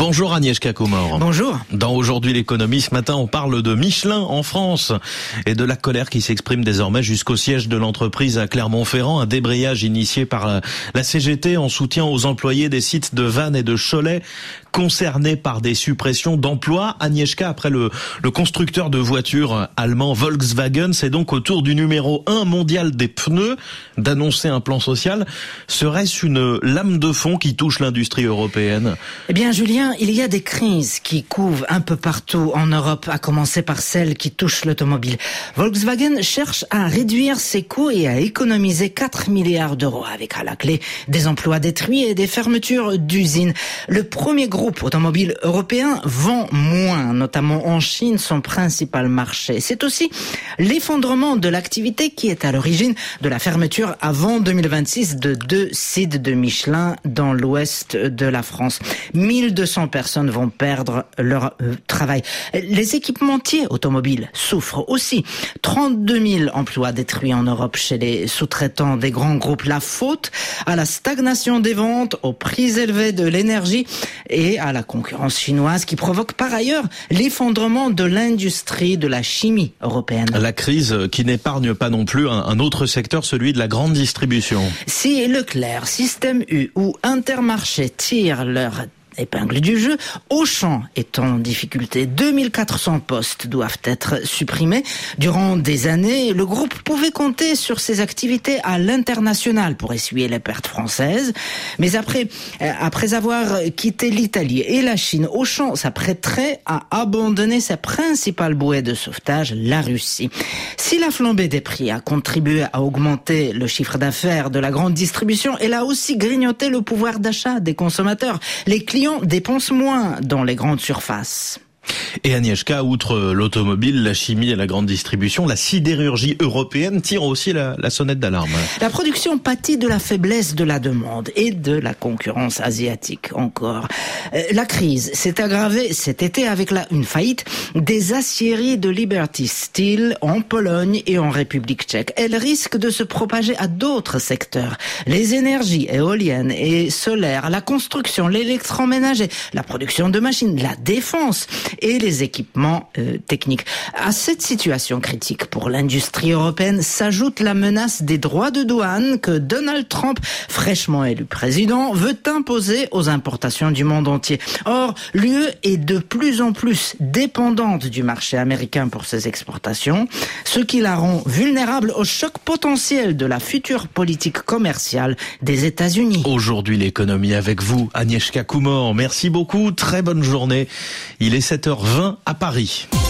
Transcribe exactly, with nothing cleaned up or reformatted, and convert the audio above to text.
Bonjour Agnieszka Kumor. Bonjour. Dans Aujourd'hui l'économie, ce matin, on parle de Michelin en France et de la colère qui s'exprime désormais jusqu'au siège de l'entreprise à Clermont-Ferrand. Un débrayage initié par la C G T en soutien aux employés des sites de Vannes et de Cholet concernés par des suppressions d'emplois. Agnieszka, après le, le constructeur de voitures allemand Volkswagen, c'est donc au tour du numéro un mondial des pneus d'annoncer un plan social. Serait-ce une lame de fond qui touche l'industrie européenne ? Eh bien, Julien, il y a des crises qui couvent un peu partout en Europe, à commencer par celle qui touche l'automobile. Volkswagen cherche à réduire ses coûts et à économiser quatre milliards d'euros, avec à la clé des emplois détruits et des fermetures d'usines. Le premier groupe automobile européen vend moins, notamment en Chine, son principal marché. C'est aussi l'effondrement de l'activité qui est à l'origine de la fermeture avant deux mille vingt-six de deux sites de Michelin dans l'ouest de la France. mille deux cents personnes vont perdre leur euh, travail. Les équipementiers automobiles souffrent aussi. trente-deux mille emplois détruits en Europe chez les sous-traitants des grands groupes. La faute à la stagnation des ventes, aux prix élevés de l'énergie et à la concurrence chinoise qui provoque par ailleurs l'effondrement de l'industrie de la chimie européenne. La crise qui n'épargne pas non plus un, un autre secteur, celui de la grande distribution. Si Leclerc, Système U ou Intermarché tirent leur épingle du jeu, Auchan est en difficulté. deux mille quatre cents postes doivent être supprimés. Durant des années, le groupe pouvait compter sur ses activités à l'international pour essuyer les pertes françaises. Mais après, après avoir quitté l'Italie et la Chine, Auchan s'apprêterait à abandonner sa principale bouée de sauvetage, la Russie. Si la flambée des prix a contribué à augmenter le chiffre d'affaires de la grande distribution, elle a aussi grignoté le pouvoir d'achat des consommateurs. Les clients dépensent moins dans les grandes surfaces. Et Agnieszka, outre l'automobile, la chimie et la grande distribution, la sidérurgie européenne tire aussi la, la sonnette d'alarme. La production pâtit de la faiblesse de la demande et de la concurrence asiatique encore. La crise s'est aggravée cet été avec la, une faillite des aciéries de Liberty Steel en Pologne et en République tchèque. Elle risque de se propager à d'autres secteurs. Les énergies éoliennes et solaires, la construction, l'électroménager, la production de machines, la défense et les équipements euh, techniques. À cette situation critique pour l'industrie européenne s'ajoute la menace des droits de douane que Donald Trump, fraîchement élu président, veut imposer aux importations du monde entier. Or, l'U E est de plus en plus dépendante du marché américain pour ses exportations, ce qui la rend vulnérable au choc potentiel de la future politique commerciale des États-Unis. Aujourd'hui, l'économie avec vous, Agnieszka Kumor. Merci beaucoup, très bonne journée. Il est sept heures vingt à Paris.